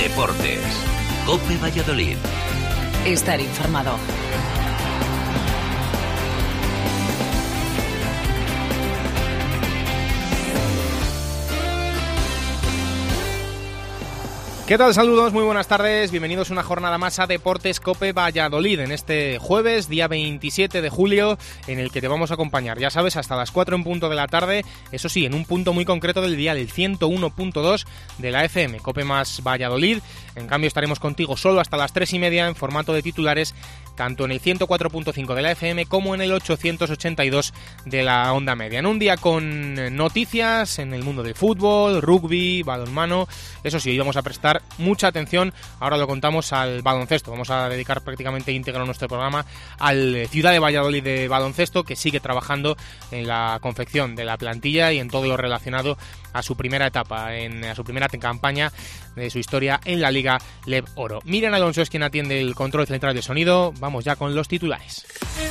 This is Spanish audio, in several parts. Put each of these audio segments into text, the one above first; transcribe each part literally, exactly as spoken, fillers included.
Deportes. COPE Valladolid. Estar informado. ¿Qué tal? Saludos, muy buenas tardes, bienvenidos una jornada más a Deportes COPE Valladolid en este jueves, día veintisiete de julio, en el que te vamos a acompañar, ya sabes, hasta las cuatro en punto de la tarde, eso sí, en un punto muy concreto del día, el ciento uno punto dos de la F M, COPE más Valladolid. En cambio estaremos contigo solo hasta las tres y media en formato de titulares, tanto en el ciento cuatro punto cinco de la F M como en el ochocientos ochenta y dos de la onda media. En un día con noticias en el mundo del fútbol, rugby, balonmano, eso sí, hoy vamos a prestar mucha atención, ahora lo contamos, al baloncesto. Vamos a dedicar prácticamente íntegro nuestro programa al Ciudad de Valladolid de baloncesto, que sigue trabajando en la confección de la plantilla y en todo lo relacionado a su primera etapa, en, a su primera campaña de su historia en la Liga Lev Oro. Miriam Alonso es quien atiende el control central de sonido. Vamos ya con los titulares.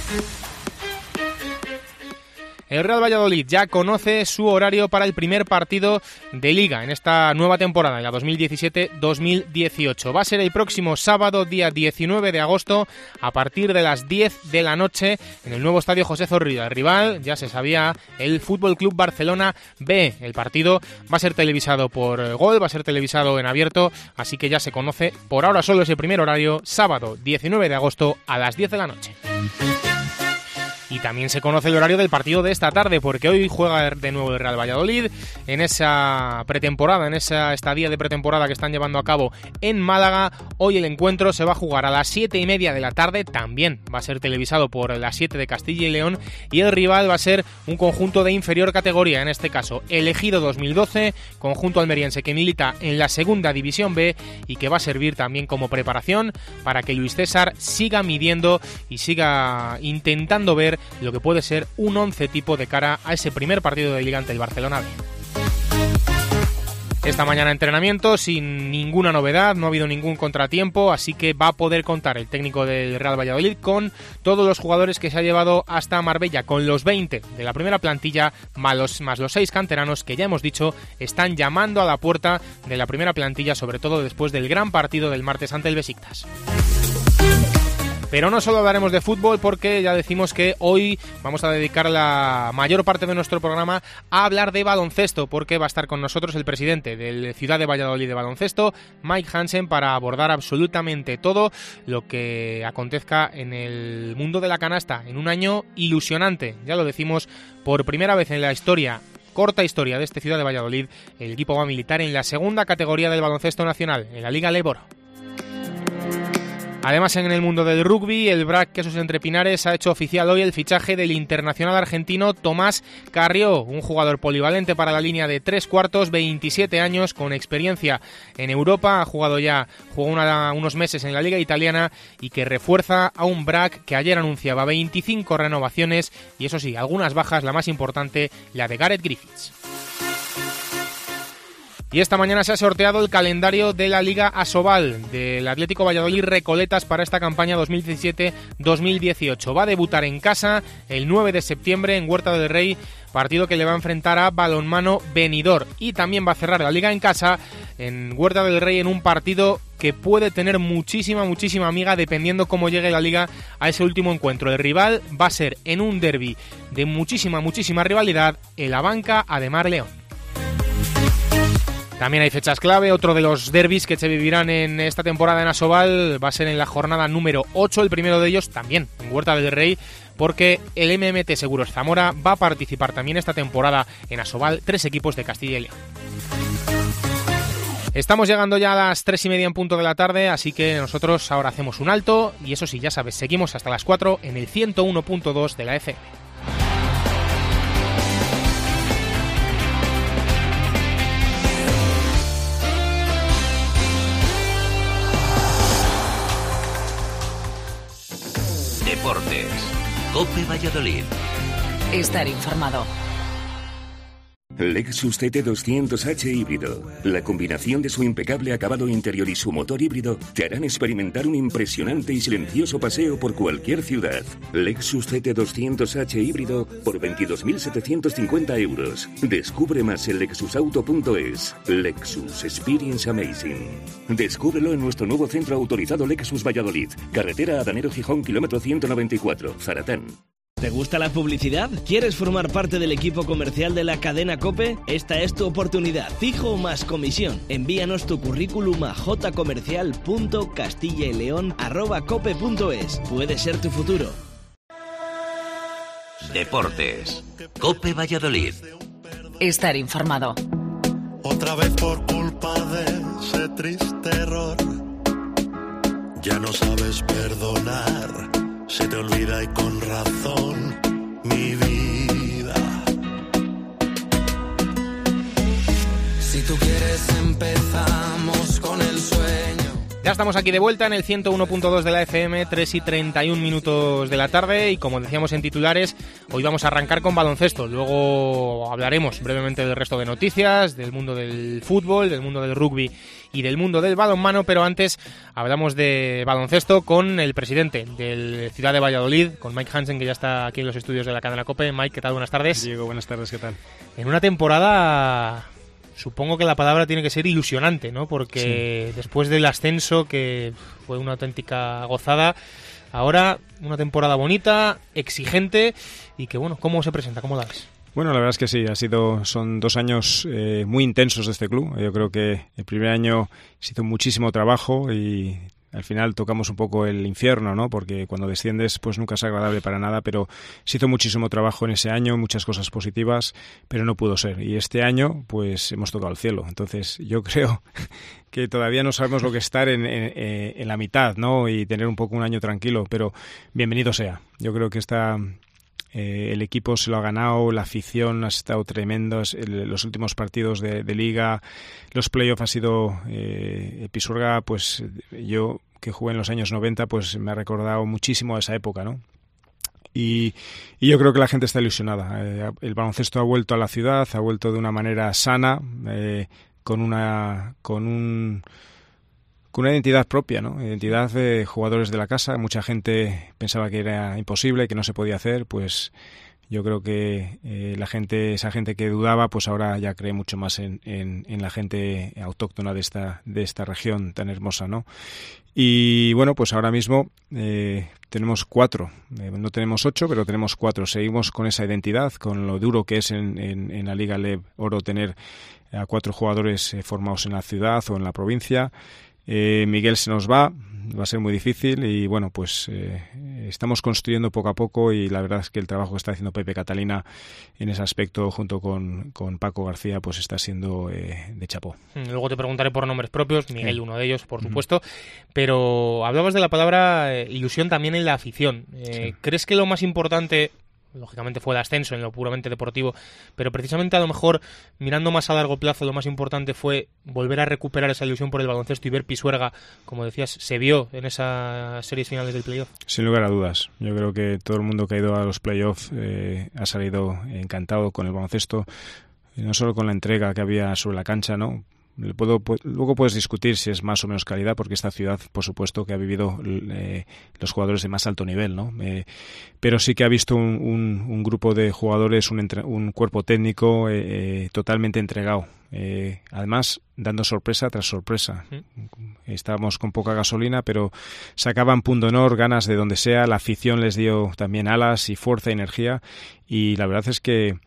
El Real Valladolid ya conoce su horario para el primer partido de Liga en esta nueva temporada, en la dos mil diecisiete dos mil dieciocho. Va a ser el próximo sábado, día diecinueve de agosto, a partir de las diez de la noche, en el nuevo estadio José Zorrilla. El rival, ya se sabía, el F C Barcelona B. El partido va a ser televisado por Gol, va a ser televisado en abierto, así que ya se conoce por ahora solo ese primer horario, sábado diecinueve de agosto a las diez de la noche. Y también se conoce el horario del partido de esta tarde, porque hoy juega de nuevo el Real Valladolid en esa pretemporada, en esa estadía de pretemporada que están llevando a cabo en Málaga. Hoy el encuentro se va a jugar a las siete y media de la tarde, también va a ser televisado por las siete de Castilla y León, y el rival va a ser un conjunto de inferior categoría, en este caso el Ejido dos mil doce, conjunto almeriense que milita en la segunda división B y que va a servir también como preparación para que Luis César siga midiendo y siga intentando ver lo que puede ser un once tipo de cara a ese primer partido de Liga ante el Barcelona B. Esta mañana entrenamiento sin ninguna novedad, no ha habido ningún contratiempo, así que va a poder contar el técnico del Real Valladolid con todos los jugadores que se ha llevado hasta Marbella, con los veinte de la primera plantilla, más los, más los seis canteranos que ya hemos dicho están llamando a la puerta de la primera plantilla, sobre todo después del gran partido del martes ante el Besiktas. Pero no solo hablaremos de fútbol, porque ya decimos que hoy vamos a dedicar la mayor parte de nuestro programa a hablar de baloncesto, porque va a estar con nosotros el presidente del Ciudad de Valladolid de baloncesto, Mike Hansen, para abordar absolutamente todo lo que acontezca en el mundo de la canasta, en un año ilusionante. Ya lo decimos, por primera vez en la historia, corta historia de este Ciudad de Valladolid, el equipo va a militar en la segunda categoría del baloncesto nacional, en la Liga Lev Oro. Además, en el mundo del rugby, el B R A C Quesos Entre Pinares ha hecho oficial hoy el fichaje del internacional argentino Tomás Carrió, un jugador polivalente para la línea de tres cuartos, veintisiete años, con experiencia en Europa, ha jugado ya, jugó una, unos meses en la liga italiana y que refuerza a un B R A C que ayer anunciaba veinticinco renovaciones y, eso sí, algunas bajas, la más importante, la de Gareth Griffiths. Y esta mañana se ha sorteado el calendario de la Liga Asobal del Atlético Valladolid Recoletas para esta campaña dos mil diecisiete dos mil dieciocho. Va a debutar en casa el nueve de septiembre en Huerta del Rey, partido que le va a enfrentar a Balonmano Benidorm. Y también va a cerrar la Liga en casa en Huerta del Rey en un partido que puede tener muchísima, muchísima amiga dependiendo cómo llegue la Liga a ese último encuentro. El rival va a ser en un derbi de muchísima, muchísima rivalidad, el Abanca Ademar León. También hay fechas clave, otro de los derbis que se vivirán en esta temporada en Asobal va a ser en la jornada número ocho, el primero de ellos también en Huerta del Rey, porque el M M T Seguros Zamora va a participar también esta temporada en Asobal, tres equipos de Castilla y León. Estamos llegando ya a las tres y media en punto de la tarde, así que nosotros ahora hacemos un alto y eso sí, ya sabes, seguimos hasta las cuatro en el ciento uno punto dos de la F M. Deportes. COPE Valladolid. Estar informado. Lexus C T doscientos H híbrido. La combinación de su impecable acabado interior y su motor híbrido te harán experimentar un impresionante y silencioso paseo por cualquier ciudad. Lexus C T doscientos H híbrido por veintidós mil setecientos cincuenta euros. Descubre más en lexus auto punto es. Lexus Experience Amazing. Descúbrelo en nuestro nuevo centro autorizado Lexus Valladolid. Carretera Adanero Gijón, kilómetro ciento noventa y cuatro, Zaratán. ¿Te gusta la publicidad? ¿Quieres formar parte del equipo comercial de la cadena COPE? Esta es tu oportunidad, fijo más comisión. Envíanos tu currículum a jcomercial punto castillaleon arroba cope punto es. Puede ser tu futuro. Deportes. COPE Valladolid. Estar informado. Otra vez por culpa de ese triste error. Ya no sabes perdonar. Se te olvida y con razón, mi vida. Si tú quieres empezamos con el sueño. Ya estamos aquí de vuelta en el ciento uno punto dos de la F M, tres y treinta y un minutos de la tarde, y como decíamos en titulares, hoy vamos a arrancar con baloncesto. Luego hablaremos brevemente del resto de noticias, del mundo del fútbol, del mundo del rugby y del mundo del balonmano, pero antes hablamos de baloncesto con el presidente del Ciudad de Valladolid, con Mike Hansen, que ya está aquí en los estudios de la cadena COPE. Mike, ¿qué tal? Buenas tardes. Diego, buenas tardes, ¿qué tal? En una temporada, supongo que la palabra tiene que ser ilusionante, ¿no? Porque sí, después del ascenso, que fue una auténtica gozada, ahora una temporada bonita, exigente, y que bueno, ¿cómo se presenta? ¿Cómo la ves? Bueno, la verdad es que sí, ha sido, son dos años eh, muy intensos de este club. Yo creo que el primer año se hizo muchísimo trabajo y al final tocamos un poco el infierno, ¿no? Porque cuando desciendes pues nunca es agradable para nada, pero se hizo muchísimo trabajo en ese año, muchas cosas positivas, pero no pudo ser. Y este año pues hemos tocado el cielo. Entonces yo creo que todavía no sabemos lo que es estar en, en, en la mitad, ¿no? Y tener un poco un año tranquilo, pero bienvenido sea. Yo creo que está... Eh, el equipo se lo ha ganado, la afición ha estado tremendo, el, los últimos partidos de, de liga, los playoffs ha sido eh, Pisuerga, pues yo que jugué en los años noventa, pues me ha recordado muchísimo a esa época, ¿no? Y, y yo creo que la gente está ilusionada. Eh, el baloncesto ha vuelto a la ciudad, ha vuelto de una manera sana, eh, con una con un con una identidad propia, ¿no? Identidad de jugadores de la casa. Mucha gente pensaba que era imposible, que no se podía hacer, pues yo creo que eh, la gente, esa gente que dudaba, pues ahora ya cree mucho más en, en, en la gente autóctona de esta de esta región tan hermosa, ¿no? Y bueno, pues ahora mismo eh, tenemos cuatro, eh, no tenemos ocho, pero tenemos cuatro. Seguimos con esa identidad, con lo duro que es en, en, en la Liga Lev Oro tener a cuatro jugadores eh, formados en la ciudad o en la provincia. Eh, Miguel se nos va, va a ser muy difícil y bueno, pues eh, estamos construyendo poco a poco y la verdad es que el trabajo que está haciendo Pepe Catalina en ese aspecto junto con, con Paco García pues está siendo eh, de chapó. Luego te preguntaré por nombres propios, Miguel sí, uno de ellos por supuesto, uh-huh. Pero hablabas de la palabra eh, ilusión también en la afición. Eh, sí. ¿Crees que lo más importante... Lógicamente fue el ascenso en lo puramente deportivo, pero precisamente a lo mejor mirando más a largo plazo lo más importante fue volver a recuperar esa ilusión por el baloncesto y ver Pisuerga, como decías, se vio en esas series finales del playoff? Sin lugar a dudas, yo creo que todo el mundo que ha ido a los playoffs eh, ha salido encantado con el baloncesto, no solo con la entrega que había sobre la cancha, ¿no? Puedo, luego puedes discutir si es más o menos calidad, porque esta ciudad, por supuesto, que ha vivido eh, los jugadores de más alto nivel, ¿no? Eh, pero sí que ha visto un, un, un grupo de jugadores, un, entre, un cuerpo técnico eh, totalmente entregado. Eh, además, dando sorpresa tras sorpresa. Estábamos con poca gasolina, pero sacaban punto honor, ganas de donde sea. La afición les dio también alas y fuerza y energía. Y la verdad es que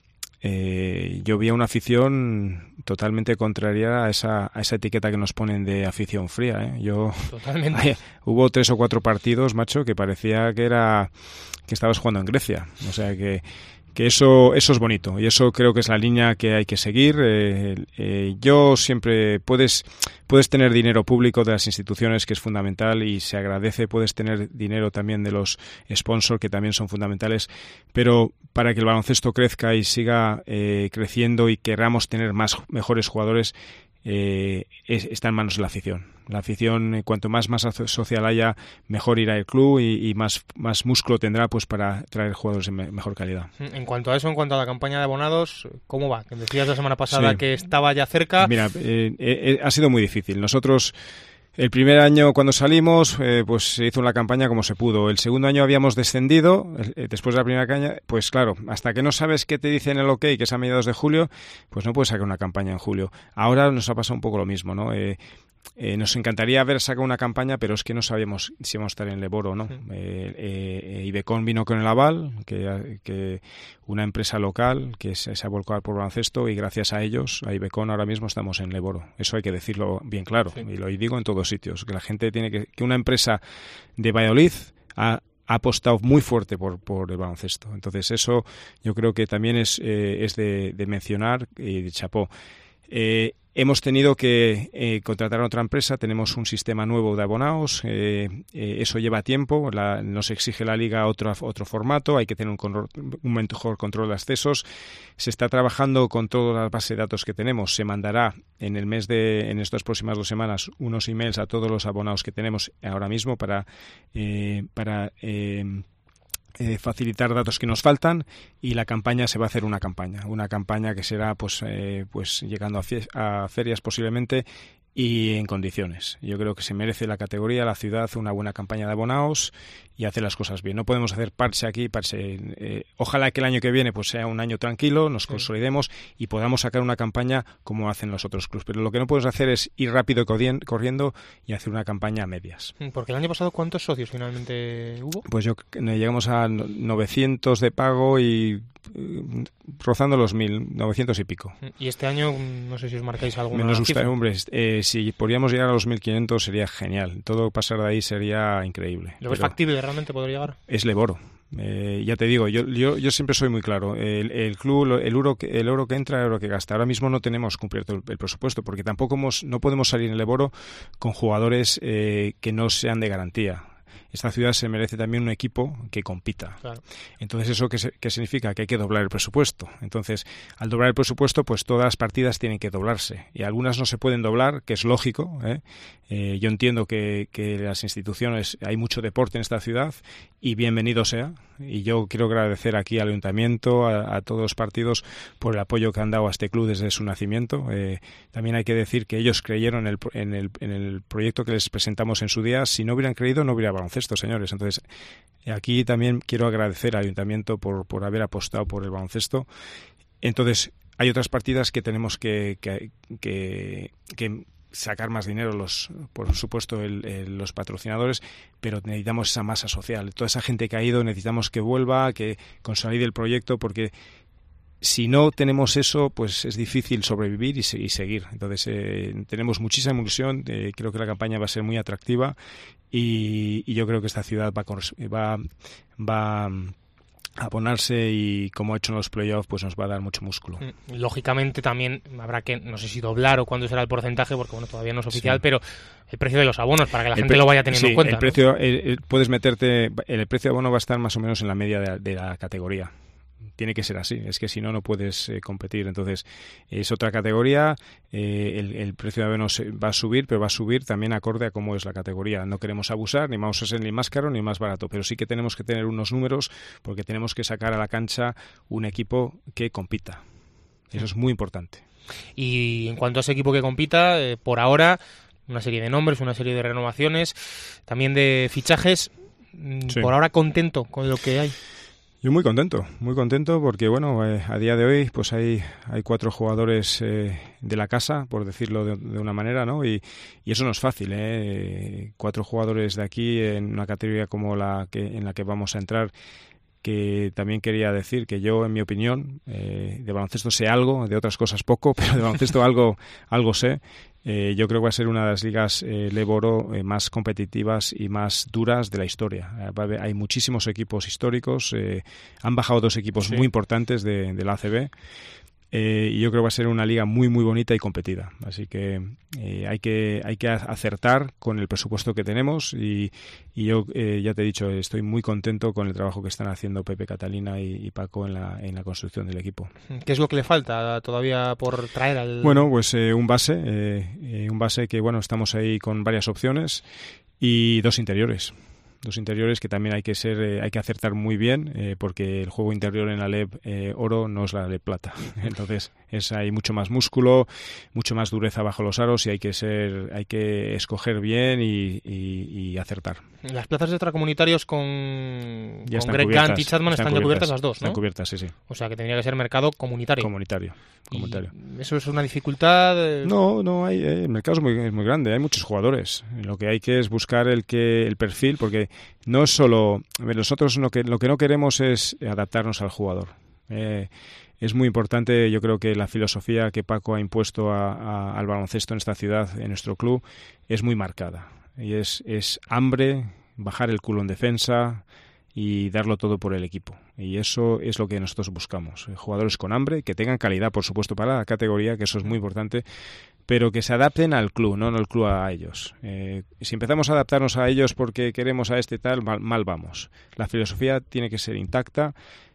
Eh, yo vi a una afición totalmente contraria a esa, a esa etiqueta que nos ponen de afición fría, ¿eh? Yo, Totalmente. Ay, hubo tres o cuatro partidos, macho, que parecía que era que estabas jugando en Grecia. O sea que que eso eso es bonito y eso creo que es la línea que hay que seguir. Eh, eh, yo siempre puedes puedes tener dinero público de las instituciones, que es fundamental y se agradece, puedes tener dinero también de los sponsors, que también son fundamentales, pero para que el baloncesto crezca y siga eh, creciendo y queramos tener más mejores jugadores, eh, es, está en manos de la afición. La afición, eh, cuanto más masa social haya, mejor irá el club y, y más, más músculo tendrá pues para traer jugadores de me, mejor calidad. En cuanto a eso, en cuanto a la campaña de abonados, ¿cómo va? Decías la semana pasada sí. que estaba ya cerca. Mira, eh, eh, ha sido muy difícil. Nosotros... El primer año cuando salimos, eh, pues se hizo una campaña como se pudo. El segundo año habíamos descendido, eh, después de la primera campaña, pues claro, hasta que no sabes qué te dicen el OK, que es a mediados de julio, pues no puedes sacar una campaña en julio. Ahora nos ha pasado un poco lo mismo, ¿no? Eh, Eh, nos encantaría haber sacado una campaña, pero es que no sabíamos si íbamos a estar en Leboro o no. Sí. Eh, eh, Ibecon vino con el aval, que, que una empresa local que se, se ha volcado por baloncesto, y gracias a ellos, a Ibecon, ahora mismo estamos en Leboro. Eso hay que decirlo bien claro, sí. y lo digo en todos sitios, que la gente tiene que... que una empresa de Valladolid ha ha apostado muy fuerte por, por el baloncesto. Entonces eso yo creo que también es, eh, es de, de mencionar y de chapó. Eh, hemos tenido que eh, contratar a otra empresa, tenemos un sistema nuevo de abonados, eh, eh, eso lleva tiempo, la, nos exige la Liga otro, otro formato, hay que tener un, control, un mejor control de accesos, se está trabajando con toda la base de datos que tenemos, se mandará en el mes de, en estas próximas dos semanas, unos emails a todos los abonados que tenemos ahora mismo para, eh, para eh, Eh, facilitar datos que nos faltan, y la campaña se va a hacer una campaña, una campaña que será pues eh, pues llegando a, fie- a ferias posiblemente y en condiciones. Yo creo que se merece la categoría, la ciudad, una buena campaña de abonados y hacer las cosas bien. No podemos hacer parche aquí, parche. Eh, ojalá que el año que viene pues sea un año tranquilo, nos sí. consolidemos y podamos sacar una campaña como hacen los otros clubes. Pero lo que no podemos hacer es ir rápido corriendo y hacer una campaña a medias. Porque el año pasado, ¿cuántos socios finalmente hubo? Pues yo llegamos a novecientos de pago y eh, rozando los mil, novecientos y pico. Y este año, no sé si os marcáis alguna Nos gusta, cifra. hombre, eh, si podríamos llegar a los mil quinientos sería genial. Todo pasar de ahí sería increíble. ¿Lo ves factible realmente poder llegar? Es Leboro. Eh, ya te digo, yo, yo yo siempre soy muy claro. El, el club, el euro, que, el euro que entra, el euro que gasta. Ahora mismo no tenemos cubierto el, el presupuesto, porque tampoco hemos, no podemos salir en Leboro con jugadores eh, que no sean de garantía. Esta ciudad se merece también un equipo que compita. Claro. Entonces, ¿eso qué, qué significa? Que hay que doblar el presupuesto. Entonces, al doblar el presupuesto, pues todas las partidas tienen que doblarse. Y algunas no se pueden doblar, que es lógico, ¿eh? Eh, yo entiendo que, que las instituciones, hay mucho deporte en esta ciudad y bienvenido sea. Y yo quiero agradecer aquí al Ayuntamiento, a, a todos los partidos, por el apoyo que han dado a este club desde su nacimiento. Eh, también hay que decir que ellos creyeron en el, en, el, en el proyecto que les presentamos en su día. Si no hubieran creído, no hubiera baloncesto, señores. Entonces, aquí también quiero agradecer al Ayuntamiento por, por haber apostado por el baloncesto. Entonces, hay otras partidas que tenemos que... que, que, que sacar más dinero, los por supuesto el, el, los patrocinadores, pero necesitamos esa masa social. Toda esa gente que ha ido necesitamos que vuelva, que consolide el proyecto, porque si no tenemos eso, pues es difícil sobrevivir y, se, y seguir. Entonces eh, tenemos muchísima ilusión, eh, creo que la campaña va a ser muy atractiva y, y yo creo que esta ciudad va va va a ponerse, y como ha hecho en los playoffs, pues nos va a dar mucho músculo. Lógicamente también habrá que, no sé si doblar o cuándo será el porcentaje, porque bueno, todavía no es oficial, sí. pero el precio de los abonos, para que la el gente pre- lo vaya teniendo sí, en cuenta. El precio, ¿no? el, el, puedes meterte, el precio de abono va a estar más o menos en la media de, de la categoría. Tiene que ser así, es que si no, no puedes eh, competir. Entonces, es otra categoría, eh, el, el precio de abonos va a subir, pero va a subir también acorde a cómo es la categoría. No queremos abusar, ni vamos a ser ni más caro ni más barato, pero sí que tenemos que tener unos números, porque tenemos que sacar a la cancha un equipo que compita. Eso es muy importante. Y en cuanto a ese equipo que compita, eh, por ahora, una serie de nombres, una serie de renovaciones, también de fichajes. Sí. Por ahora, contento con lo que hay. Yo muy contento, muy contento porque, bueno, eh, a día de hoy pues hay hay cuatro jugadores eh, de la casa, por decirlo de, de una manera, ¿no? Y, y eso no es fácil, ¿eh? Cuatro jugadores de aquí en una categoría como la que en la que vamos a entrar, que también quería decir que yo, en mi opinión, eh, de baloncesto sé algo, de otras cosas poco, pero de baloncesto algo algo sé. Eh, yo creo que va a ser una de las ligas eh, Leboro eh, más competitivas y más duras de la historia. Eh, hay muchísimos equipos históricos, eh, han bajado dos equipos sí. muy importantes de, de la A C B, Eh, y yo creo que va a ser una liga muy muy bonita y competida, así que eh, hay que hay que acertar con el presupuesto que tenemos y, y yo eh, ya te he dicho, estoy muy contento con el trabajo que están haciendo Pepe, Catalina y, y Paco en la, en la construcción del equipo. ¿Qué es lo que le falta todavía por traer al...? Bueno, pues eh, un base, eh, eh, un base que bueno, estamos ahí con varias opciones y dos interiores. Dos interiores que también hay que ser, eh, hay que acertar muy bien, eh, porque el juego interior en la L E P eh, oro no es la L E P plata. Entonces es hay mucho más músculo, mucho más dureza bajo los aros y hay que ser, hay que escoger bien y, y, y acertar. Las plazas de extracomunitarios con, ya con Greg Gant y Chapman están, están ya cubiertas las dos, ¿no? Están cubiertas, sí, sí. O sea que tendría que ser mercado comunitario. Comunitario. comunitario. ¿Eso es una dificultad? No, no hay. Eh, el mercado es muy, es muy grande, hay muchos jugadores. Lo que hay que es buscar el que el perfil, porque no es solo. A ver, nosotros lo que lo que no queremos es adaptarnos al jugador. Eh, es muy importante, yo creo que la filosofía que Paco ha impuesto a, a, al baloncesto en esta ciudad, en nuestro club, es muy marcada. Y es, es hambre, bajar el culo en defensa y darlo todo por el equipo. Y eso es lo que nosotros buscamos. Jugadores con hambre, que tengan calidad, por supuesto, para la categoría, que eso es muy importante, pero que se adapten al club, no, no el club a ellos. Eh, si empezamos a adaptarnos a ellos porque queremos a este tal, mal, mal vamos. La filosofía tiene que ser intacta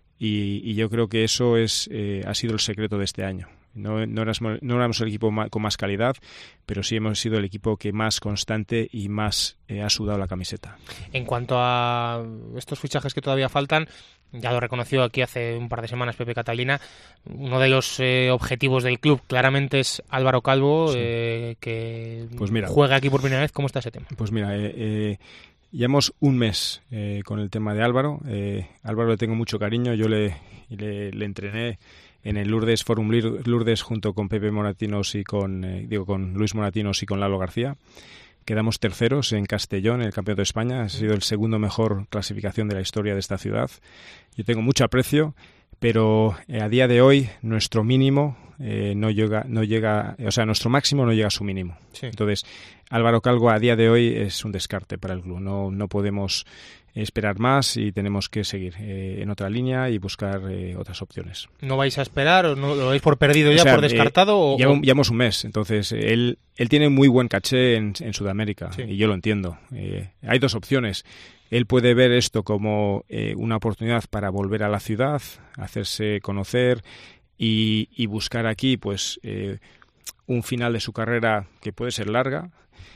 y, y yo creo que eso es eh, ha sido el secreto de este año. No, no, éramos, no éramos el equipo más, con más calidad, pero sí hemos sido el equipo que más constante y más eh, ha sudado la camiseta. En cuanto a estos fichajes que todavía faltan, ya lo reconoció aquí hace un par de semanas Pepe Catalina, uno de los eh, objetivos del club claramente es Álvaro Calvo, sí. eh, que pues mira, juega aquí por primera vez. ¿Cómo está ese tema? Pues mira, eh, eh, llevamos un mes eh, con el tema de Álvaro. Eh, Álvaro le tengo mucho cariño, yo le, le, le entrené en el Lourdes Forum Lourdes junto con Pepe Moratinos y con eh, digo con Luis Moratinos y con Lalo García. Quedamos terceros en Castellón, en el Campeonato de España. Ha sido el segundo mejor clasificación de la historia de esta ciudad. Yo tengo mucho aprecio, pero eh, a día de hoy nuestro mínimo eh, no llega, no llega, o sea, nuestro máximo no llega a su mínimo. Sí. Entonces, Álvaro Calvo a día de hoy es un descarte para el club. No, no podemos esperar más y tenemos que seguir eh, en otra línea y buscar eh, otras opciones. ¿No vais a esperar o no lo vais por perdido ya, o sea, por descartado? Eh, o, llevamos, llevamos un mes, entonces él, él tiene muy buen caché en, en Sudamérica, sí. Y yo lo entiendo. Eh, hay dos opciones. Él puede ver esto como eh, una oportunidad para volver a la ciudad, hacerse conocer y, y buscar aquí pues eh, un final de su carrera que puede ser larga,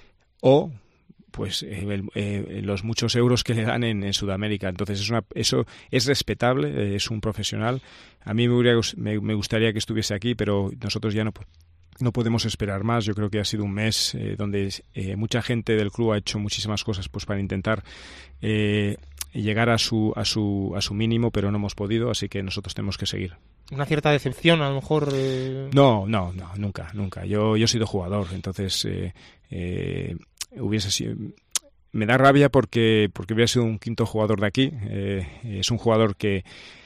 o pues eh, el, eh, los muchos euros que le dan en, en Sudamérica. Entonces es una, eso es respetable, eh, es un profesional. A mí me, hubiera, me, me gustaría que estuviese aquí, pero nosotros ya no no podemos esperar más. Yo creo que ha sido un mes eh, donde eh, mucha gente del club ha hecho muchísimas cosas pues para intentar eh, llegar a su a su a su mínimo, pero no hemos podido, así que nosotros tenemos que seguir. ¿Una cierta decepción a lo mejor? Eh... No, no, no, nunca, nunca. Yo yo he sido jugador, entonces eh, eh, hubiese sido... Me da rabia porque porque hubiera sido un quinto jugador de aquí. Eh, es un jugador que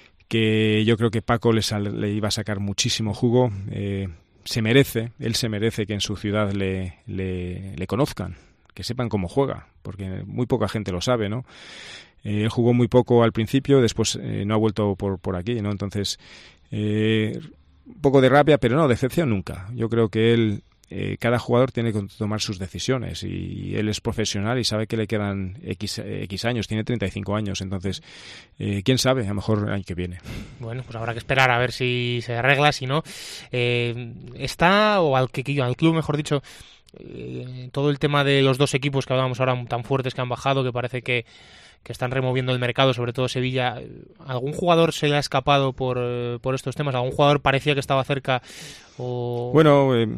que yo creo que Paco le, sal, le iba a sacar muchísimo jugo. Eh, se merece, él se merece que en su ciudad le, le, le conozcan, que sepan cómo juega, porque muy poca gente lo sabe, ¿no? Eh, él jugó muy poco al principio, después eh, no ha vuelto por, por aquí, ¿no? Entonces, eh, un poco de rabia, pero no, decepción nunca. Yo creo que él, eh, cada jugador tiene que tomar sus decisiones y él es profesional y sabe que le quedan X, X años, tiene treinta y cinco años, entonces, eh, quién sabe, a lo mejor el año que viene. Bueno, pues habrá que esperar a ver si se arregla, si no. Eh, está, o al, que, al club, mejor dicho, eh, todo el tema de los dos equipos que hablábamos ahora tan fuertes que han bajado, que parece que que están removiendo el mercado, sobre todo Sevilla. ¿Algún jugador se le ha escapado por, por estos temas? ¿Algún jugador parecía que estaba cerca? O... Bueno, eh,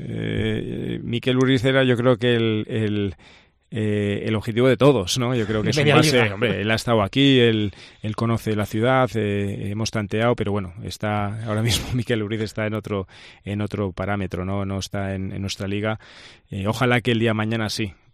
eh, Mikel Uriz era, yo creo que el, el, eh, el objetivo de todos, ¿no? Yo creo que es un base, hombre, él ha estado aquí, él, él conoce la ciudad, eh, hemos tanteado, pero bueno, está ahora mismo Mikel Uriz está en otro en otro parámetro, no no está en, en nuestra liga. Eh, ojalá que el día de mañana sí,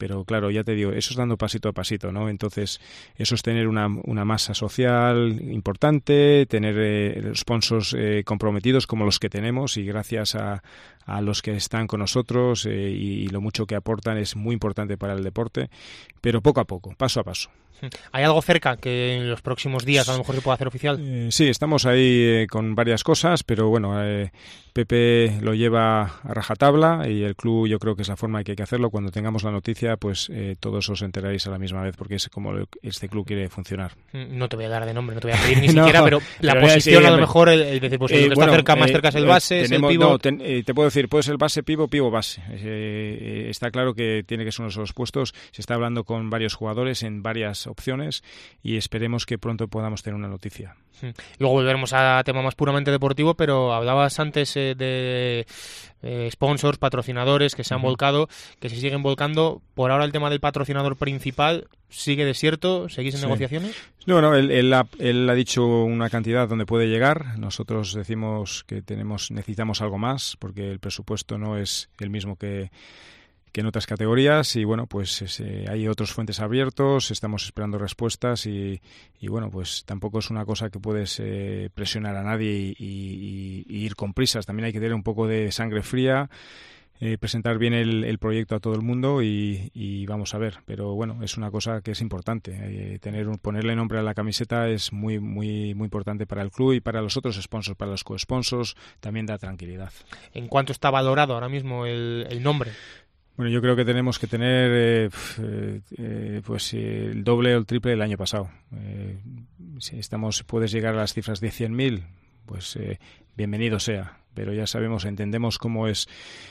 pero claro, ya te digo, eso es dando pasito a pasito, ¿no? Entonces, eso es tener una, una masa social importante, tener eh, sponsors eh, comprometidos como los que tenemos, y gracias a, a los que están con nosotros eh, y, y lo mucho que aportan es muy importante para el deporte, pero poco a poco, paso a paso. ¿Hay algo cerca que en los próximos días a lo mejor se pueda hacer oficial? Eh, sí, estamos ahí eh, con varias cosas, pero bueno, eh, Pepe lo lleva a rajatabla y el club, yo creo que es la forma que hay que hacerlo. Cuando tengamos la noticia, pues eh, todos os enteraréis a la misma vez, porque es como este club quiere funcionar. No te voy a dar de nombre, no te voy a pedir ni no, siquiera, pero la pero posición sí, a lo mejor, el, el decir, pues el eh, que bueno, está cerca, más eh, cerca es el base, eh, es tenemos, el pívot. No, ten, eh, te puedo decir, puede ser base, pívot, pívot, base. Eh, eh, está claro que tiene que ser uno de esos puestos. Se está hablando con varios jugadores en varias opciones y esperemos que pronto podamos tener una noticia. Luego volveremos a tema más puramente deportivo, pero hablabas antes eh, de eh, sponsors, patrocinadores que se han uh-huh. volcado, que se siguen volcando. Por ahora el tema del patrocinador principal sigue desierto. ¿Seguís en sí. negociaciones? No, no, él, él, ha, él ha dicho una cantidad donde puede llegar. Nosotros decimos que tenemos necesitamos algo más porque el presupuesto no es el mismo que que en otras categorías y bueno, pues ese, hay otros fuentes abiertos, estamos esperando respuestas y, y bueno, pues tampoco es una cosa que puedes eh, presionar a nadie y, y, y ir con prisas. También hay que tener un poco de sangre fría, eh, presentar bien el, el proyecto a todo el mundo y, y vamos a ver. Pero bueno, es una cosa que es importante. Eh, tener un, ponerle nombre a la camiseta es muy muy muy importante para el club y para los otros sponsors, para los co-sponsors también da tranquilidad. ¿En cuánto está valorado ahora mismo el, el nombre? Bueno, yo creo que tenemos que tener eh, eh, pues eh, el doble o el triple del año pasado. Eh, si estamos, puedes llegar a las cifras de cien mil, pues eh, bienvenido sea. Pero ya sabemos, entendemos cómo es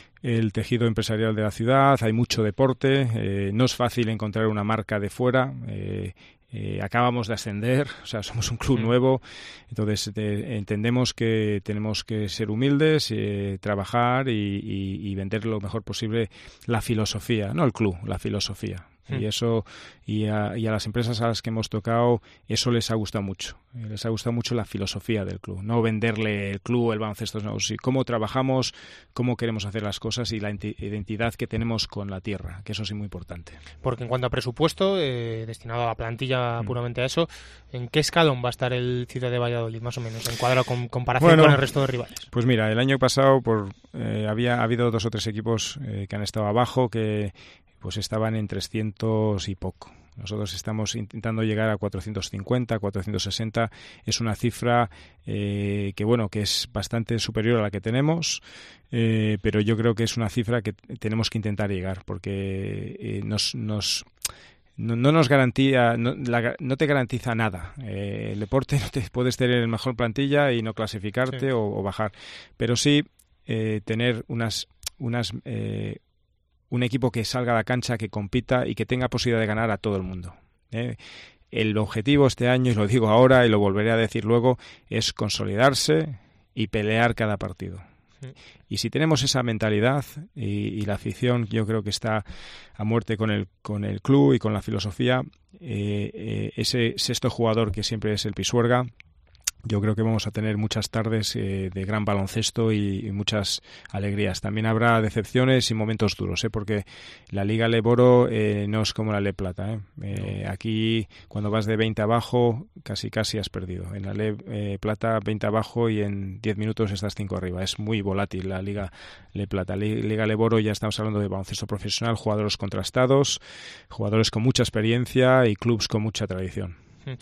el tejido empresarial de la ciudad, hay mucho deporte, eh, no es fácil encontrar una marca de fuera. Eh, Eh, acabamos de ascender, o sea, somos un club mm. nuevo, entonces te, entendemos que tenemos que ser humildes, eh, trabajar y, y, y vender lo mejor posible la filosofía, no el club, la filosofía. Mm. Y eso y a, y a las empresas a las que hemos tocado eso les ha gustado mucho, eh, les ha gustado mucho la filosofía del club, no venderle el club, el baloncesto, no, sí, cómo trabajamos, cómo queremos hacer las cosas y la identidad que tenemos con la tierra, que eso es muy importante. Porque en cuanto a presupuesto eh, destinado a la plantilla mm. puramente a eso, ¿en qué escalón va a estar el Ciudad de Valladolid más o menos en cuadro con comparación bueno, con el resto de rivales? Pues mira, el año pasado por eh, había ha habido dos o tres equipos eh, que han estado abajo que pues estaban en trescientos y poco. Nosotros estamos intentando llegar a cuatrocientos cincuenta, cuatrocientos sesenta. Es una cifra eh, que bueno que es bastante superior a la que tenemos, eh, pero yo creo que es una cifra que tenemos que intentar llegar porque eh, nos, nos no, no nos garantía, no, la, no te garantiza nada. Eh, el deporte no te puedes tener el mejor plantilla y no clasificarte sí. o, o bajar, pero sí eh, tener unas unas eh, un equipo que salga a la cancha, que compita y que tenga posibilidad de ganar a todo el mundo. ¿eh? El objetivo este año, y lo digo ahora y lo volveré a decir luego, es consolidarse y pelear cada partido. Sí. Y si tenemos esa mentalidad y, y la afición, yo creo que está a muerte con el, con el club y con la filosofía, eh, eh, ese sexto jugador que siempre es el Pisuerga, yo creo que vamos a tener muchas tardes eh, de gran baloncesto y, y muchas alegrías. También habrá decepciones y momentos duros, ¿eh? Porque la Liga Leboro eh, no es como la Le Plata. ¿eh? Eh, no. Aquí, cuando vas de veinte abajo, casi casi has perdido. En la Le eh, Plata, veinte abajo y en diez minutos estás cinco arriba. Es muy volátil la Liga Le Plata. La Liga Leboro ya estamos hablando de baloncesto profesional, jugadores contrastados, jugadores con mucha experiencia y clubs con mucha tradición.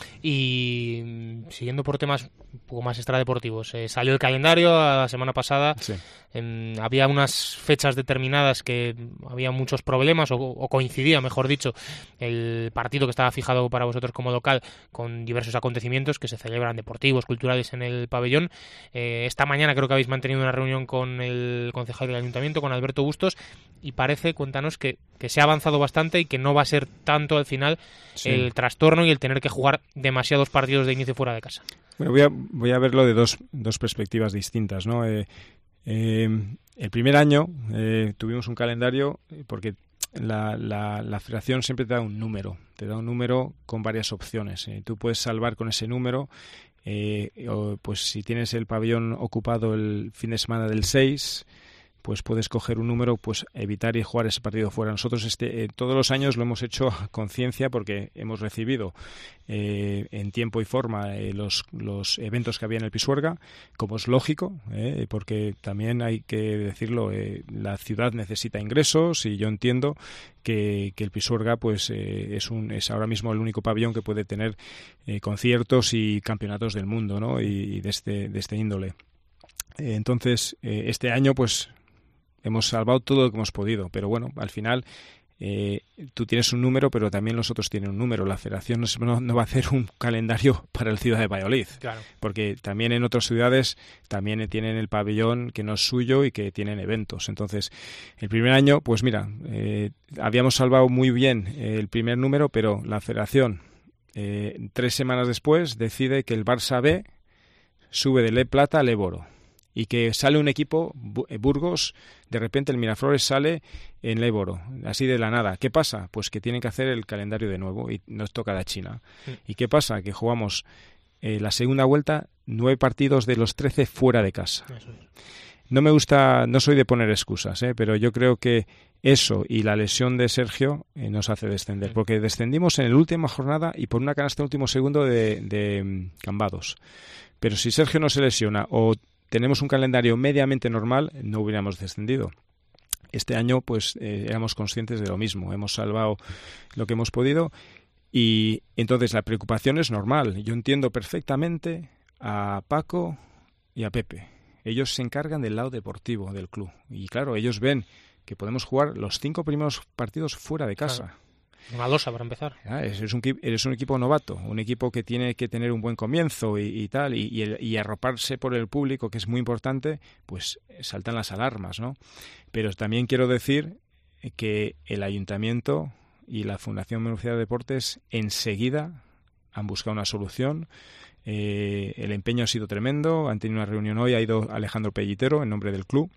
Y siguiendo por temas un poco más extradeportivos, eh, salió el calendario la semana pasada. Sí. Eh, había unas fechas determinadas que había muchos problemas o, o coincidía, mejor dicho, el partido que estaba fijado para vosotros como local con diversos acontecimientos que se celebran deportivos, culturales en el pabellón. Eh, esta mañana creo que habéis mantenido una reunión con el concejal del ayuntamiento, con Alberto Bustos, y parece, cuéntanos, que, que se ha avanzado bastante y que no va a ser tanto al final sí. el trastorno y el tener que jugar demasiados partidos de inicio fuera de casa. Bueno, voy a, voy a verlo de dos, dos perspectivas distintas, ¿no? Eh, eh, el primer año eh, tuvimos un calendario porque la, la, la federación siempre te da un número, te da un número con varias opciones. Eh, tú puedes salvar con ese número, eh, o, pues si tienes el pabellón ocupado el fin de semana del seis, pues puedes coger un número, pues evitar y jugar ese partido fuera. Nosotros este, eh, todos los años lo hemos hecho a conciencia porque hemos recibido eh, en tiempo y forma eh, los, los eventos que había en el Pisuerga, como es lógico, eh, porque también hay que decirlo, eh, la ciudad necesita ingresos y yo entiendo que, que el Pisuerga pues eh, es, un, es ahora mismo el único pabellón que puede tener eh, conciertos y campeonatos del mundo, ¿no? y, y de, este, de este índole. Eh, entonces, eh, este año pues hemos salvado todo lo que hemos podido, pero bueno, al final eh, tú tienes un número, pero también los otros tienen un número. La federación no, no va a hacer un calendario para el Ciudad de Valladolid, claro. Porque también en otras ciudades también tienen el pabellón que no es suyo y que tienen eventos. Entonces, el primer año, pues mira, eh, habíamos salvado muy bien eh, el primer número, pero la federación eh, tres semanas después decide que el Barça B sube del E Plata al E Oro. Y que sale un equipo, Burgos, de repente el Miraflores sale en Éboro, así de la nada. ¿Qué pasa? Pues que tienen que hacer el calendario de nuevo y nos toca la China. Sí. ¿Y qué pasa? Que jugamos eh, la segunda vuelta, nueve partidos de los trece fuera de casa. Eso es. No me gusta, no soy de poner excusas, ¿eh? Pero yo creo que eso y la lesión de Sergio eh, nos hace descender, sí. Porque descendimos en la última jornada y por una canasta último segundo de, de um, Cambados. Pero si Sergio no se lesiona o tenemos un calendario mediamente normal, no hubiéramos descendido. Este año, pues, eh, éramos conscientes de lo mismo. Hemos salvado lo que hemos podido y entonces la preocupación es normal. Yo entiendo perfectamente a Paco y a Pepe. Ellos se encargan del lado deportivo del club. Y claro, ellos ven que podemos jugar los cinco primeros partidos fuera de casa. Claro. Una losa para empezar. Ah, eres, un, eres un equipo novato, un equipo que tiene que tener un buen comienzo y, y tal, y, y, el, y arroparse por el público, que es muy importante, pues saltan las alarmas, ¿no? Pero también quiero decir que el Ayuntamiento y la Fundación Murcia de Deportes enseguida han buscado una solución. Eh, el empeño ha sido tremendo, han tenido una reunión hoy, ha ido Alejandro Pellitero en nombre del club.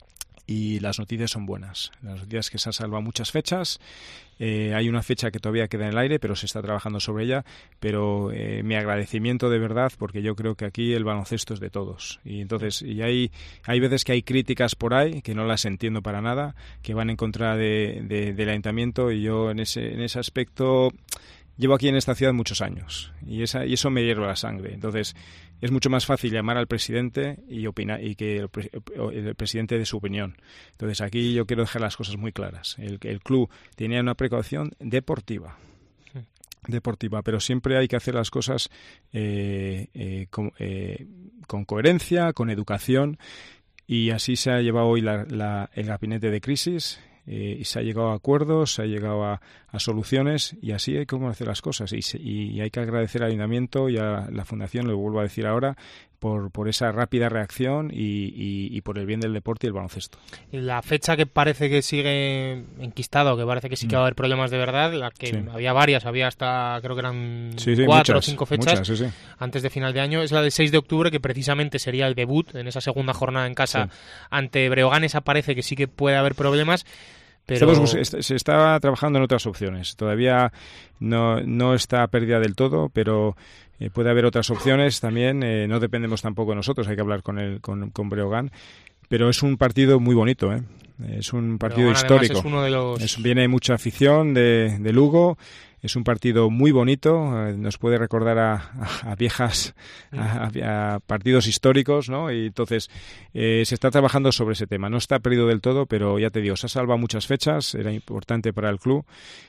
Y las noticias son buenas. Las noticias es que se han salvado muchas fechas. Eh, hay una fecha que todavía queda en el aire, pero se está trabajando sobre ella. Pero eh, mi agradecimiento de verdad, porque yo creo que aquí el baloncesto es de todos. Y entonces, y hay, hay veces que hay críticas por ahí, que no las entiendo para nada, que van en contra de, de, del ayuntamiento. Y yo en ese, en ese aspecto llevo aquí en esta ciudad muchos años. Y, esa, y eso me hierve la sangre. Entonces, es mucho más fácil llamar al presidente y opinar y que el, el presidente dé su opinión. Entonces aquí yo quiero dejar las cosas muy claras. El, el club tenía una precaución deportiva, sí. deportiva, pero siempre hay que hacer las cosas eh, eh, con, eh, con coherencia, con educación, y así se ha llevado hoy la, la, el gabinete de crisis. Eh, y se ha llegado a acuerdos, se ha llegado a, a soluciones, y así hay que hacer las cosas. Y, se, y hay que agradecer al Ayuntamiento y a la Fundación, lo vuelvo a decir ahora, por, por esa rápida reacción y, y, y por el bien del deporte y el baloncesto. La fecha que parece que sigue enquistada, o que parece que sí que va a haber problemas de verdad, la que sí. había varias, había hasta, creo que eran sí, sí, cuatro muchas, o cinco fechas muchas, sí, sí. antes de final de año, es la del seis de octubre, que precisamente sería el debut en esa segunda jornada en casa sí. ante Breogán. Esa parece que sí que puede haber problemas. Pero... Estamos, se está trabajando en otras opciones. Todavía no, no está perdida del todo, pero eh, puede haber otras opciones también. Eh, no dependemos tampoco de nosotros, hay que hablar con el con, con Breogán. Pero es un partido muy bonito, ¿eh? Es un partido Breogán, histórico. Es uno de los... es, viene mucha afición de, de Lugo. Es un partido muy bonito, eh, nos puede recordar a, a, a viejas, a, a partidos históricos, ¿no? Y entonces eh, se está trabajando sobre ese tema. No está perdido del todo, pero ya te digo, se ha salvado muchas fechas, era importante para el club.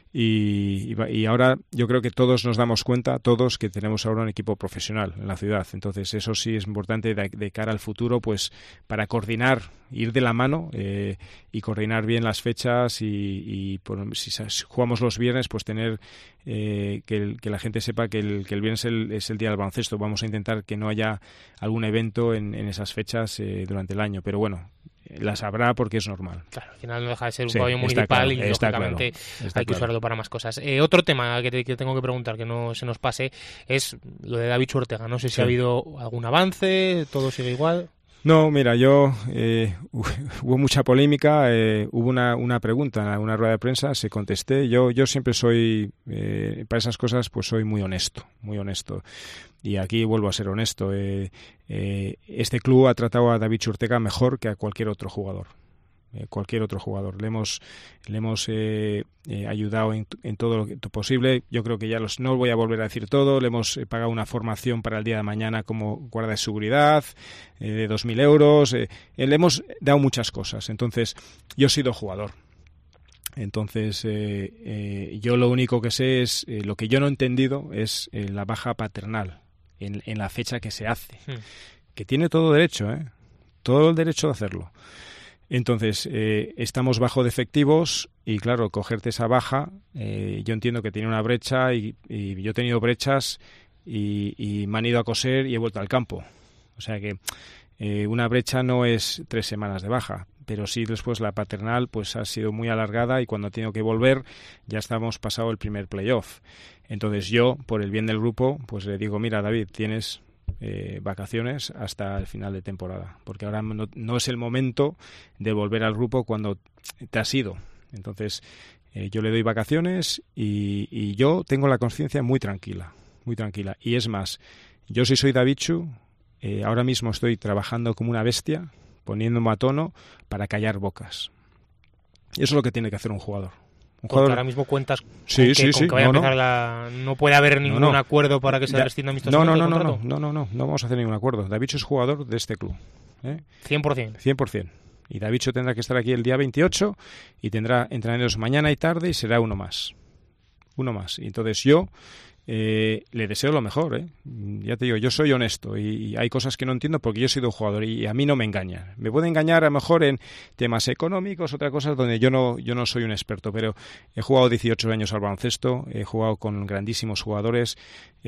Y, y, y ahora yo creo que todos nos damos cuenta, todos, que tenemos ahora un equipo profesional en la ciudad. Entonces eso sí es importante de, de cara al futuro, pues para coordinar, ir de la mano eh, y coordinar bien las fechas y, y por, si jugamos los viernes, pues tener eh, que, el, que la gente sepa que el, que el viernes es el, es el día del baloncesto. Vamos a intentar que no haya algún evento en, en esas fechas eh, durante el año, pero bueno, las habrá porque es normal. Claro, al final no deja de ser un sí, pabellón municipal claro, y lógicamente claro, hay que claro. usarlo para más cosas. Eh, otro tema que, te, que tengo que preguntar, que no se nos pase, es lo de David Ortega. No sé si sí. ha habido algún avance, todo sigue igual. No, mira, yo eh, hubo mucha polémica, eh, hubo una, una pregunta en una rueda de prensa, se contesté. Yo yo siempre soy, eh, para esas cosas, pues soy muy honesto, muy honesto. Y aquí vuelvo a ser honesto. Eh, eh, este club ha tratado a David Ortega mejor que a cualquier otro jugador. eh, cualquier otro jugador. Le hemos, le hemos eh, eh, ayudado en, en todo lo que, posible. Yo creo que ya los, no voy a volver a decir todo. Le hemos eh, pagado una formación para el día de mañana como guarda de seguridad eh, de dos mil euros. Eh, eh, le hemos dado muchas cosas. Entonces, yo he sido jugador. Entonces, eh, eh, yo lo único que sé es, eh, lo que yo no he entendido es eh, la baja paternal en, en la fecha que se hace. Sí. Que tiene todo derecho, ¿eh? Todo el derecho de hacerlo. Entonces, eh, estamos bajo de efectivos y, claro, cogerte esa baja, eh, yo entiendo que tiene una brecha y, y yo he tenido brechas y, y me han ido a coser y he vuelto al campo. O sea que eh, una brecha no es tres semanas de baja, pero sí después la paternal pues ha sido muy alargada y cuando he tenido que volver ya estamos pasado el primer playoff. Entonces yo, por el bien del grupo, pues le digo, mira David, tienes eh, vacaciones hasta el final de temporada, porque ahora no, no es el momento de volver al grupo cuando te has ido. Entonces eh, yo le doy vacaciones y, y yo tengo la conciencia muy tranquila, muy tranquila. Y es más, yo si soy Davichu, eh, ahora mismo estoy trabajando como una bestia, poniéndome a tono para callar bocas. Y eso es lo que tiene que hacer un jugador. Un Porque jugador... ahora mismo cuentas con sí, que, sí, con sí. que vaya no, a empezar no. la... No puede haber ningún no, no. acuerdo para que se Da... rescinda amistosamente no, no, el no, contrato. No, no, no, no, no vamos a hacer ningún acuerdo. Davichu es jugador de este club. ¿eh? cien por ciento. cien por ciento. Y Davichu tendrá que estar aquí el día veintiocho y tendrá entrenamientos mañana y tarde y será uno más. Uno más. Y entonces yo... Eh, le deseo lo mejor, ¿eh? Ya te digo, yo soy honesto y, y hay cosas que no entiendo porque yo he sido jugador y a mí no me engañan. Me puede engañar a lo mejor en temas económicos, otras cosas donde yo no, yo no soy un experto, pero he jugado dieciocho años al baloncesto, he jugado con grandísimos jugadores,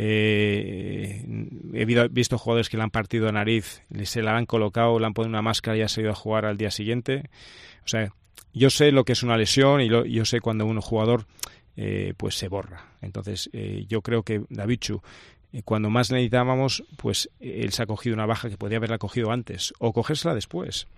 eh, he visto jugadores que le han partido la nariz, se la han colocado, le han puesto una máscara y ha seguido a jugar al día siguiente. O sea, yo sé lo que es una lesión y lo, yo sé cuando un jugador Eh, pues se borra. Entonces eh, yo creo que Davichu, eh, cuando más necesitábamos, pues eh, él se ha cogido una baja que podía haberla cogido antes o cogérsela después.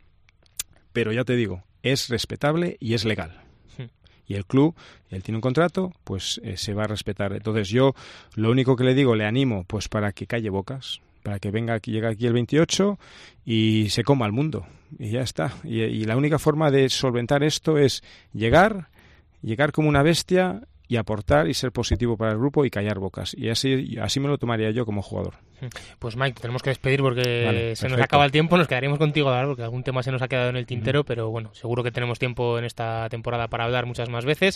Pero ya te digo, es respetable y es legal. Sí. Y el club, él tiene un contrato, pues eh, se va a respetar. Entonces yo lo único que le digo, le animo pues para que calle bocas, para que venga aquí, llegue aquí el veintiocho y se coma al mundo. Y ya está. Y, y la única forma de solventar esto es llegar... llegar como una bestia y aportar y ser positivo para el grupo y callar bocas. Y así así me lo tomaría yo como jugador. Pues Mike, tenemos que despedir porque vale, se nos acaba el tiempo, nos quedaríamos contigo ahora porque algún tema se nos ha quedado en el tintero, uh-huh. pero bueno, seguro que tenemos tiempo en esta temporada para hablar muchas más veces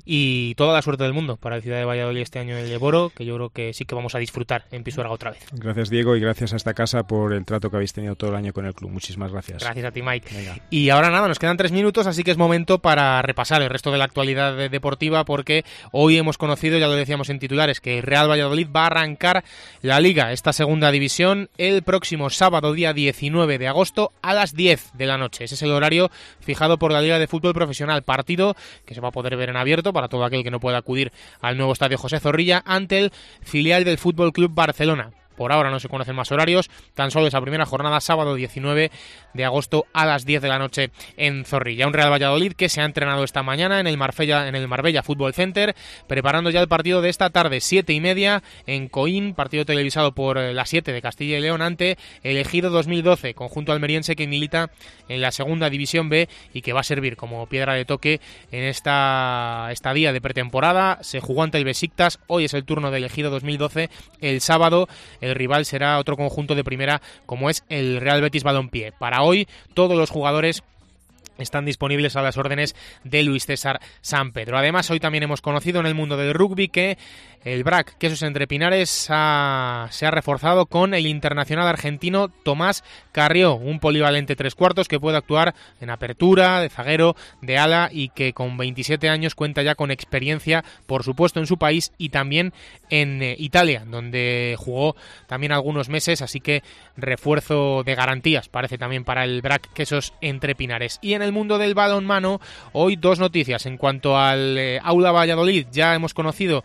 y toda la suerte del mundo para la ciudad de Valladolid este año en el Leboro, que yo creo que sí que vamos a disfrutar en Pisuerga otra vez. Gracias Diego y gracias a esta casa por el trato que habéis tenido todo el año con el club. Muchísimas gracias. Gracias a ti Mike. Venga. Y ahora nada, nos quedan tres minutos, así que es momento para repasar el resto de la actualidad deportiva porque hoy hemos conocido, ya lo decíamos en titulares, que Real Valladolid va a arrancar la Liga, esta segunda división, el próximo sábado día diecinueve de agosto a las diez de la noche. Ese es el horario fijado por la Liga de Fútbol Profesional, partido que se va a poder ver en abierto para todo aquel que no pueda acudir al nuevo estadio José Zorrilla ante el filial del Fútbol Club Barcelona. Por ahora no se conocen más horarios, tan solo esa primera jornada, sábado diecinueve de agosto a las diez de la noche en Zorrilla. Un Real Valladolid que se ha entrenado esta mañana en el Marbella, en el Marbella Fútbol Center, preparando ya el partido de esta tarde, siete y media, en Coín, partido televisado por la siete de Castilla y León ante el Ejido dos mil doce, conjunto almeriense que milita en la segunda división B y que va a servir como piedra de toque en esta estadía de pretemporada. Se jugó ante el Besiktas, hoy es el turno del Ejido dos mil doce, el sábado el rival será otro conjunto de primera como es el Real Betis Balompié. Para hoy todos los jugadores están disponibles a las órdenes de Luis César Sampedro. Además, hoy también hemos conocido en el mundo del rugby que el B R A C Quesos Entre Pinares ha, se ha reforzado con el internacional argentino Tomás Carrió, un polivalente tres cuartos que puede actuar en apertura, de zaguero, de ala y que con veintisiete años cuenta ya con experiencia, por supuesto, en su país y también en eh, Italia, donde jugó también algunos meses, así que refuerzo de garantías parece también para el B R A C Quesos Entre Pinares. Y en el mundo del balonmano, hoy dos noticias. En cuanto al eh, Aula Valladolid, ya hemos conocido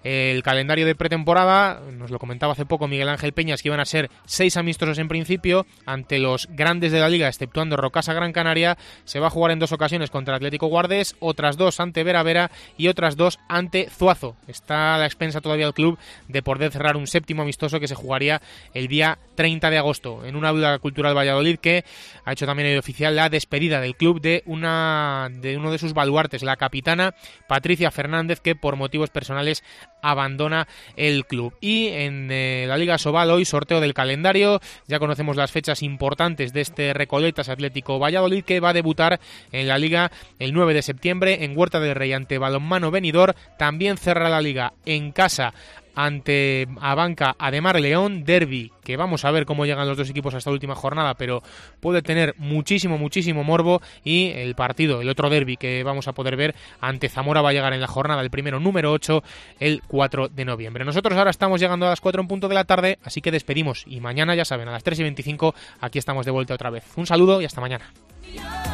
el calendario de pretemporada. Nos lo comentaba hace poco Miguel Ángel Peñas, que iban a ser seis amistosos en principio ante los grandes de la liga, exceptuando Rocasa Gran Canaria. Se va a jugar en dos ocasiones contra Atlético Guardés, otras dos ante Vera Vera y otras dos ante Zuazo. Está a la expensa todavía el club de poder cerrar un séptimo amistoso que se jugaría el día treinta de agosto en una Aula Cultural Valladolid, que ha hecho también el oficial la despedida del club de una de uno de sus baluartes, la capitana Patricia Fernández, que por motivos personales abandona el club. Y en eh, la Liga Sobal hoy sorteo del calendario, ya conocemos las fechas importantes de este Recoletas Atlético Valladolid, que va a debutar en la Liga el nueve de septiembre en Huerta del Rey ante Balonmano Benidorm. También cerra la Liga en casa ante Abanca Ademar León, derbi que vamos a ver cómo llegan los dos equipos hasta la última jornada, pero puede tener muchísimo, muchísimo morbo. Y el partido, el otro derbi que vamos a poder ver ante Zamora, va a llegar en la jornada, el primero número ocho, el cuatro de noviembre. Nosotros ahora estamos llegando a las cuatro en punto de la tarde, así que despedimos, y mañana, ya saben, a las tres y veinticinco aquí estamos de vuelta otra vez. Un saludo y hasta mañana.